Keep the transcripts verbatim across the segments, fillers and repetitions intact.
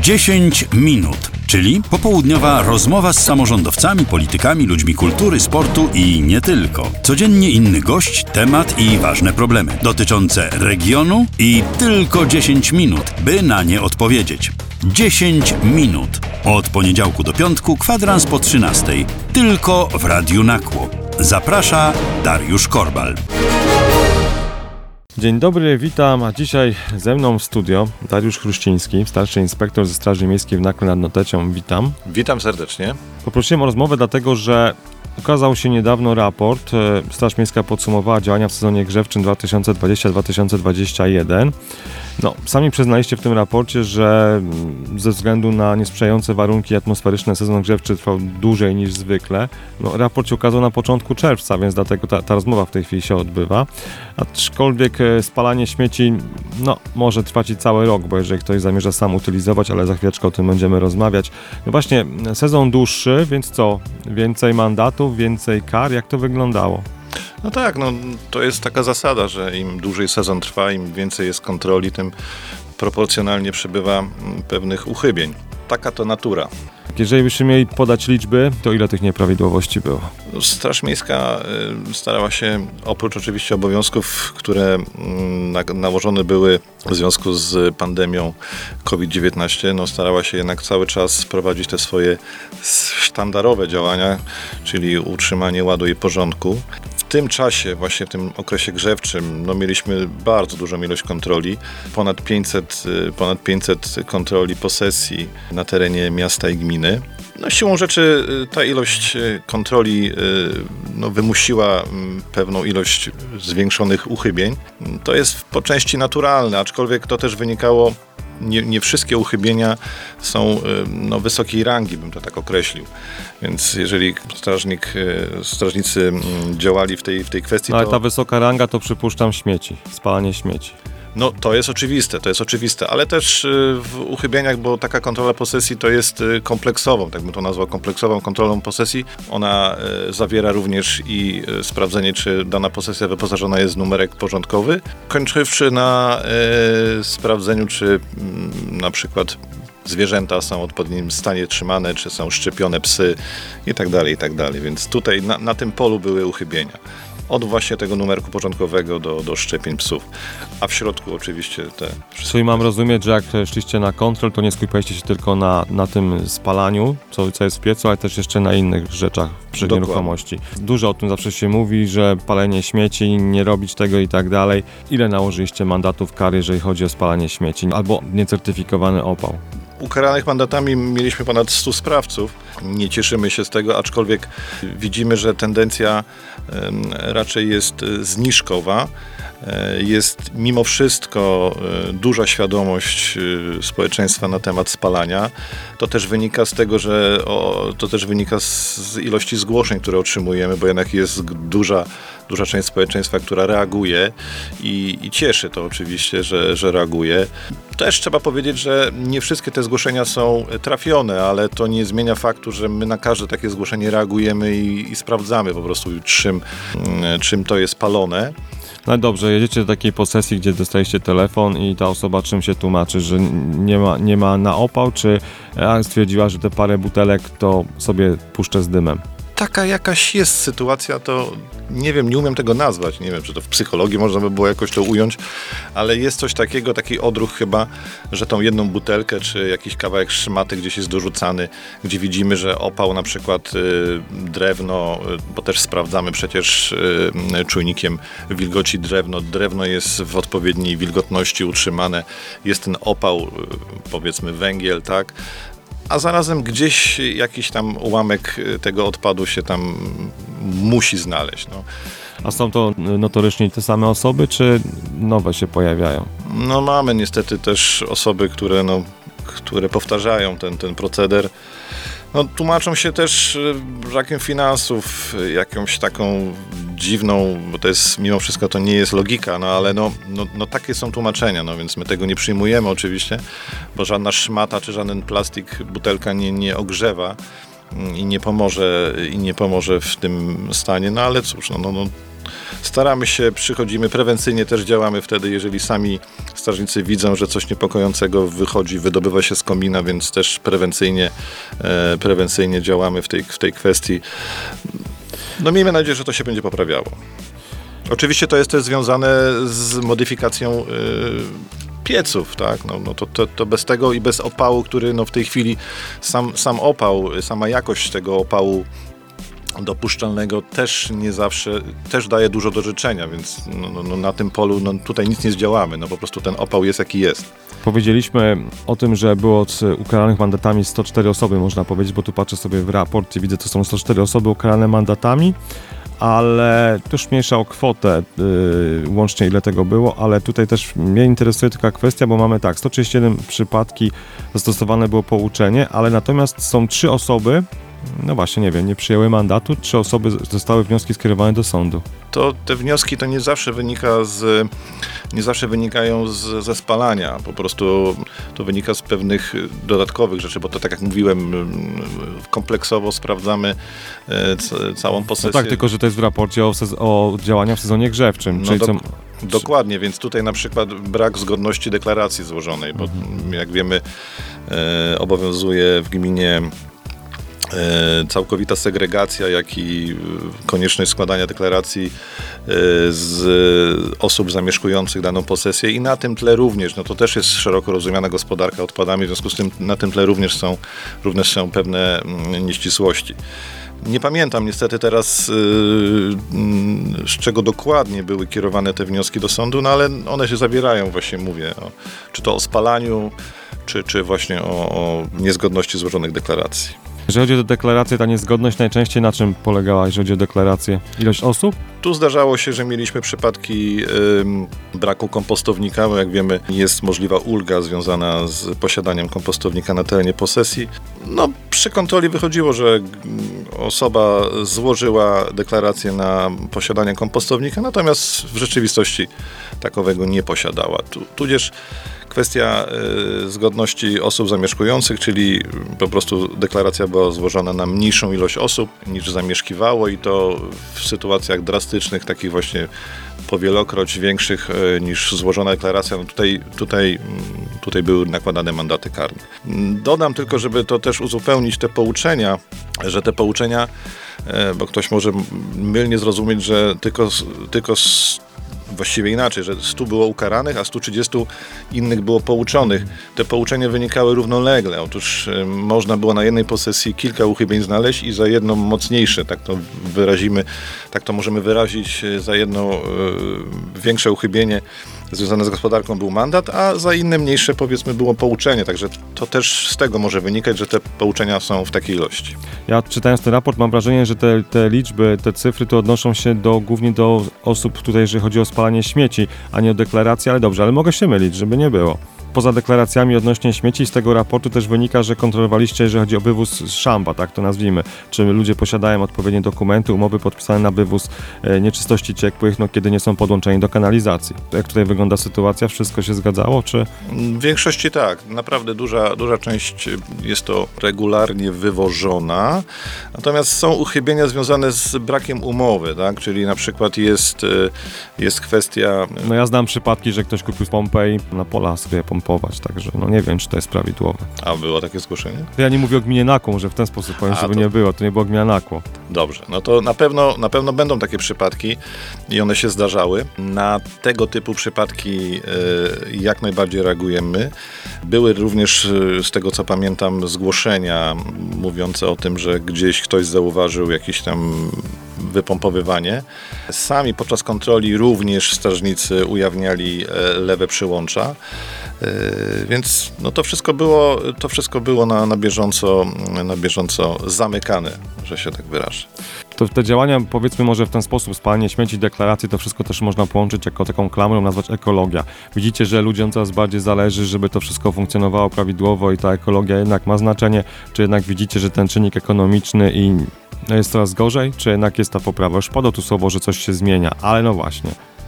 dziesięć minut, czyli popołudniowa rozmowa z samorządowcami, politykami, ludźmi kultury, sportu i nie tylko. Codziennie inny gość, temat i ważne problemy dotyczące regionu i tylko dziesięć minut, by na nie odpowiedzieć. dziesięć minut. Od poniedziałku do piątku, kwadrans po trzynastej. Tylko w Radiu Nakło. Zaprasza Dariusz Korbal. Dzień dobry, witam, a dzisiaj ze mną w studio Dariusz Chruściński, starszy inspektor ze Straży Miejskiej w Nakle nad Notecią. Witam. Witam serdecznie. Poprosiłem o rozmowę dlatego, że ukazał się niedawno raport. Straż Miejska podsumowała działania w sezonie grzewczym dwa tysiące dwudziestym dwa tysiące dwudziestym pierwszym. No, sami przyznaliście w tym raporcie, że ze względu na niesprzyjające warunki atmosferyczne sezon grzewczy trwał dłużej niż zwykle. No, raport się ukazał na początku czerwca, więc dlatego ta, ta rozmowa w tej chwili się odbywa. Aczkolwiek spalanie śmieci no, może trwać i cały rok, bo jeżeli ktoś zamierza sam utylizować, ale za chwileczkę o tym będziemy rozmawiać. No właśnie, sezon dłuższy, więc co? Więcej mandatów, więcej kar? Jak to wyglądało? No tak, no to jest taka zasada, że im dłużej sezon trwa, im więcej jest kontroli, tym proporcjonalnie przybywa pewnych uchybień. Taka to natura. Jeżeli byśmy mieli podać liczby, to ile tych nieprawidłowości było? Straż Miejska starała się, oprócz oczywiście obowiązków, które nałożone były w związku z pandemią kowid dziewiętnaście, no starała się jednak cały czas prowadzić te swoje sztandarowe działania, czyli utrzymanie ładu i porządku. W tym czasie, właśnie w tym okresie grzewczym, no mieliśmy bardzo dużą ilość kontroli, ponad pięćset, ponad pięćset kontroli posesji na terenie miasta i gminy. No, siłą rzeczy ta ilość kontroli no, wymusiła pewną ilość zwiększonych uchybień. To jest po części naturalne, aczkolwiek to też wynikało, nie, nie wszystkie uchybienia są no, wysokiej rangi, bym to tak określił. Więc jeżeli strażnik, strażnicy działali w tej, w tej kwestii, no, ale to... ta wysoka ranga to przypuszczam śmieci, spalanie śmieci. No to jest oczywiste, to jest oczywiste, ale też w uchybieniach, bo taka kontrola posesji to jest kompleksową, tak bym to nazwał, kompleksową kontrolą posesji. Ona zawiera również i sprawdzenie, czy dana posesja wyposażona jest w numerek porządkowy, kończywszy na e, sprawdzeniu, czy m, na przykład zwierzęta są w odpowiednim stanie trzymane, czy są szczepione psy i tak dalej, i tak dalej. Więc tutaj na, na tym polu były uchybienia. Od właśnie tego numerku porządkowego do, do szczepień psów. A w środku oczywiście te... Czyli mam rozumieć, że jak szliście na kontrol, to nie skupialiście się tylko na, na tym spalaniu, co, co jest w piecu, ale też jeszcze na innych rzeczach przy Dokładnie. nieruchomości. Dużo o tym zawsze się mówi, że palenie śmieci, nie robić tego i tak dalej. Ile nałożyliście mandatów kar, jeżeli chodzi o spalanie śmieci albo niecertyfikowany opał? Ukaranych mandatami mieliśmy ponad stu sprawców. Nie cieszymy się z tego, aczkolwiek widzimy, że tendencja raczej jest zniżkowa. Jest mimo wszystko duża świadomość społeczeństwa na temat spalania. To też wynika z tego, że o, to też wynika z ilości zgłoszeń, które otrzymujemy, bo jednak jest duża, duża część społeczeństwa, która reaguje i, i cieszy to oczywiście, że, że reaguje. Też trzeba powiedzieć, że nie wszystkie te zgłoszenia są trafione, ale to nie zmienia faktu, że my na każde takie zgłoszenie reagujemy i, i sprawdzamy po prostu, czym, czym to jest palone. No dobrze, jedziecie do takiej posesji, gdzie dostajecie telefon i ta osoba czym się tłumaczy, że nie ma, nie ma na opał, czy stwierdziła, że te parę butelek to sobie puszczę z dymem? Taka jakaś jest sytuacja, to nie wiem, nie umiem tego nazwać, nie wiem, czy to w psychologii można by było jakoś to ująć, ale jest coś takiego, taki odruch chyba, że tą jedną butelkę, czy jakiś kawałek szmaty gdzieś jest dorzucany, gdzie widzimy, że opał na przykład y, drewno, y, bo też sprawdzamy przecież y, czujnikiem wilgoci drewno, drewno jest w odpowiedniej wilgotności utrzymane, jest ten opał, y, powiedzmy węgiel, tak, a zarazem gdzieś jakiś tam ułamek tego odpadu się tam musi znaleźć. No. A są to notorycznie te same osoby, czy nowe się pojawiają? No mamy niestety też osoby, które, no, które powtarzają ten, ten proceder. No, tłumaczą się też brakiem finansów, jakąś taką dziwną, bo to jest, mimo wszystko to nie jest logika, no ale no, no, no takie są tłumaczenia, no więc my tego nie przyjmujemy oczywiście, bo żadna szmata czy żaden plastik, butelka nie, nie ogrzewa i nie pomoże, i nie pomoże w tym stanie, no ale cóż, no, no, no Staramy się, przychodzimy, prewencyjnie też działamy wtedy, jeżeli sami strażnicy widzą, że coś niepokojącego wychodzi, wydobywa się z komina, więc też prewencyjnie, e, prewencyjnie działamy w tej, w tej kwestii. No miejmy nadzieję, że to się będzie poprawiało. Oczywiście to jest też związane z modyfikacją y, pieców, tak? No, no to, to, to bez tego i bez opału, który no w tej chwili sam, sam opał, sama jakość tego opału dopuszczalnego też nie zawsze, też daje dużo do życzenia, więc no, no, no na tym polu no, tutaj nic nie zdziałamy, no po prostu ten opał jest jaki jest. Powiedzieliśmy o tym, że było od ukaranych mandatami sto cztery osoby, można powiedzieć, bo tu patrzę sobie w raport i widzę, to są sto cztery osoby ukarane mandatami, ale też mniejsza o kwotę yy, łącznie ile tego było, ale tutaj też mnie interesuje taka kwestia, bo mamy tak, sto trzydzieści jeden przypadki zastosowane było pouczenie, ale natomiast są trzy osoby, no właśnie, nie wiem, nie przyjęły mandatu, trzy osoby zostały wnioski skierowane do sądu. To te wnioski to nie zawsze wynika z, nie zawsze wynikają z, ze spalania, po prostu to wynika z pewnych dodatkowych rzeczy, bo to tak jak mówiłem, kompleksowo sprawdzamy c- całą posesję. No tak, tylko że to jest w raporcie o, sez- o działaniach w sezonie grzewczym. No czyli do, co... Dokładnie, więc tutaj na przykład brak zgodności deklaracji złożonej, bo mhm. jak wiemy e, obowiązuje w gminie całkowita segregacja, jak i konieczność składania deklaracji z osób zamieszkujących daną posesję i na tym tle również, no to też jest szeroko rozumiana gospodarka odpadami, w związku z tym na tym tle również są, również są pewne nieścisłości. Nie pamiętam niestety teraz, z czego dokładnie były kierowane te wnioski do sądu, no ale one się zawierają, właśnie mówię, o, czy to o spalaniu, czy, czy właśnie o, o niezgodności złożonych deklaracji. Jeżeli chodzi o deklarację, ta niezgodność najczęściej na czym polegała, jeżeli chodzi o deklarację? Ilość osób? Tu zdarzało się, że mieliśmy przypadki ym, braku kompostownika, bo jak wiemy jest możliwa ulga związana z posiadaniem kompostownika na terenie posesji. No przy kontroli wychodziło, że osoba złożyła deklarację na posiadanie kompostownika, natomiast w rzeczywistości takowego nie posiadała. Tu, tudzież kwestia y, zgodności osób zamieszkujących, czyli po prostu deklaracja była złożona na mniejszą ilość osób niż zamieszkiwało i to w sytuacjach drastycznych, takich właśnie powielokroć większych y, niż złożona deklaracja. No tutaj, tutaj, tutaj były nakładane mandaty karne. Dodam tylko, żeby to też uzupełnić te pouczenia, że te pouczenia, y, bo ktoś może mylnie zrozumieć, że tylko, tylko właściwie inaczej, że stu było ukaranych, a stu trzydziestu innych było pouczonych. Te pouczenia wynikały równolegle. Otóż y, można było na jednej posesji kilka uchybień znaleźć i za jedno mocniejsze, tak to wyrazimy, tak to możemy wyrazić, za jedno y, większe uchybienie związane z gospodarką był mandat, a za inne mniejsze powiedzmy było pouczenie. Także to też z tego może wynikać, że te pouczenia są w takiej ilości. Ja czytając ten raport mam wrażenie, że te, te liczby, te cyfry to odnoszą się do, głównie do osób tutaj, jeżeli chodzi o spalanie śmieci, a nie o deklaracje, ale dobrze, ale mogę się mylić, żeby nie było. Poza deklaracjami odnośnie śmieci z tego raportu też wynika, że kontrolowaliście, jeżeli chodzi o wywóz szamba, tak to nazwijmy. Czy ludzie posiadają odpowiednie dokumenty, umowy podpisane na wywóz e, nieczystości ciekłych, no kiedy nie są podłączeni do kanalizacji. Jak tutaj wygląda sytuacja? Wszystko się zgadzało, czy? W większości tak. Naprawdę duża, duża część jest to regularnie wywożona. Natomiast są uchybienia związane z brakiem umowy, tak? Czyli na przykład jest, jest kwestia... No ja znam przypadki, że ktoś kupił pompę i na pola sobie pompę. Także no nie wiem, czy to jest prawidłowe. A było takie zgłoszenie? Ja nie mówię o gminie Nakło, że w ten sposób powiem, A, żeby to... nie było, to nie było gmina Nakło. Dobrze, no to na pewno, na pewno będą takie przypadki i one się zdarzały. Na tego typu przypadki y, jak najbardziej reagujemy. Były również, y, z tego co pamiętam, zgłoszenia mówiące o tym, że gdzieś ktoś zauważył jakieś tam wypompowywanie. Sami podczas kontroli również strażnicy ujawniali y, lewe przyłącza. Yy, więc no to wszystko było, to wszystko było na, na, bieżąco, na bieżąco zamykane, że się tak wyrażę. To te działania, powiedzmy może w ten sposób, spalanie śmieci, deklaracje, to wszystko też można połączyć jako taką klamrą, nazwać ekologia. Widzicie, że ludziom coraz bardziej zależy, żeby to wszystko funkcjonowało prawidłowo i ta ekologia jednak ma znaczenie, czy jednak widzicie, że ten czynnik ekonomiczny i jest coraz gorzej, czy jednak jest ta poprawa? Już padło tu słowo, że coś się zmienia, ale no właśnie.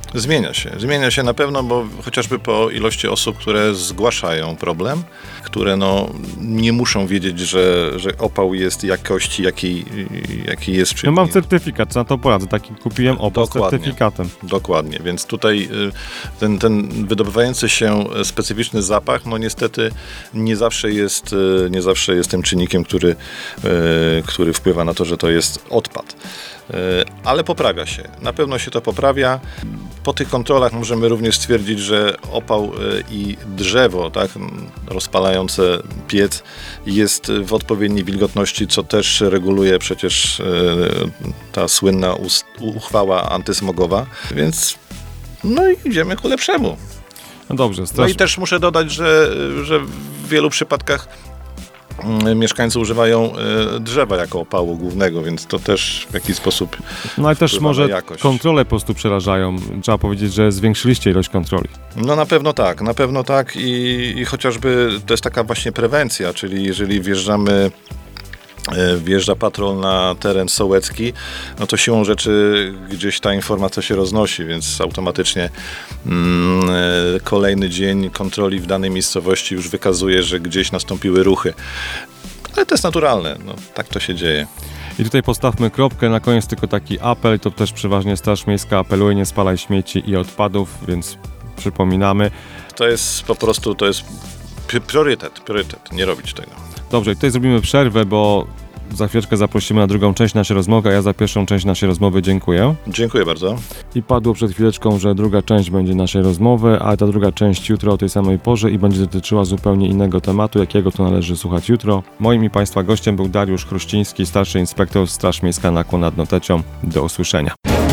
Zmienia się. Zmienia się na pewno, bo chociażby po ilości osób, które zgłaszają problem, które no, nie muszą wiedzieć, że, że opał jest jakości, jakiej, jakiej jest. Czyli... Ja mam certyfikat, co na to poradzę. Taki kupiłem opał z certyfikatem. Dokładnie, więc tutaj ten, ten wydobywający się specyficzny zapach, no niestety nie zawsze jest, nie zawsze jest tym czynnikiem, który, który wpływa na to, że to jest odpad. Ale poprawia się. Na pewno się to poprawia. Po tych kontrolach możemy również stwierdzić, że opał i drzewo, tak, rozpalające piec jest w odpowiedniej wilgotności, co też reguluje przecież ta słynna uchwała antysmogowa. Więc no i idziemy ku lepszemu. No dobrze. Straż... No i też muszę dodać, że, że w wielu przypadkach mieszkańcy używają drzewa jako opału głównego, więc to też w jakiś sposób No ale też może jakość. Kontrole po prostu przerażają. Trzeba powiedzieć, że zwiększyliście ilość kontroli. No na pewno tak, na pewno tak i, i chociażby to jest taka właśnie prewencja, czyli jeżeli wjeżdżamy wjeżdża patrol na teren sołecki, no to siłą rzeczy gdzieś ta informacja się roznosi, więc automatycznie mm, kolejny dzień kontroli w danej miejscowości już wykazuje, że gdzieś nastąpiły ruchy. Ale to jest naturalne, no, tak to się dzieje. I tutaj postawmy kropkę, na koniec tylko taki apel, to też przeważnie Straż Miejska apeluje, nie spalaj śmieci i odpadów, więc przypominamy. To jest po prostu, to jest priorytet, priorytet, nie robić tego. Dobrze, tutaj zrobimy przerwę, bo za chwileczkę zaprosimy na drugą część naszej rozmowy, a ja za pierwszą część naszej rozmowy dziękuję. Dziękuję bardzo. I padło przed chwileczką, że druga część będzie naszej rozmowy, ale ta druga część jutro o tej samej porze i będzie dotyczyła zupełnie innego tematu, jakiego to należy słuchać jutro. Moim i Państwa gościem był Dariusz Chruściński, starszy inspektor Straż Miejska Nakło nad Notecią. Do usłyszenia.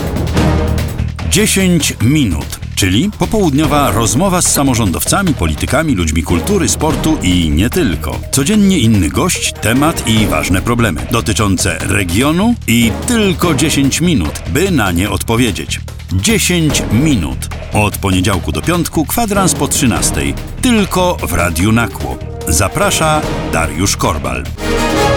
dziesięć minut, czyli popołudniowa rozmowa z samorządowcami, politykami, ludźmi kultury, sportu i nie tylko. Codziennie inny gość, temat i ważne problemy dotyczące regionu i tylko dziesięć minut, by na nie odpowiedzieć. dziesięć minut. Od poniedziałku do piątku, kwadrans po trzynastej. Tylko w Radiu Nakło. Zaprasza Dariusz Korbal.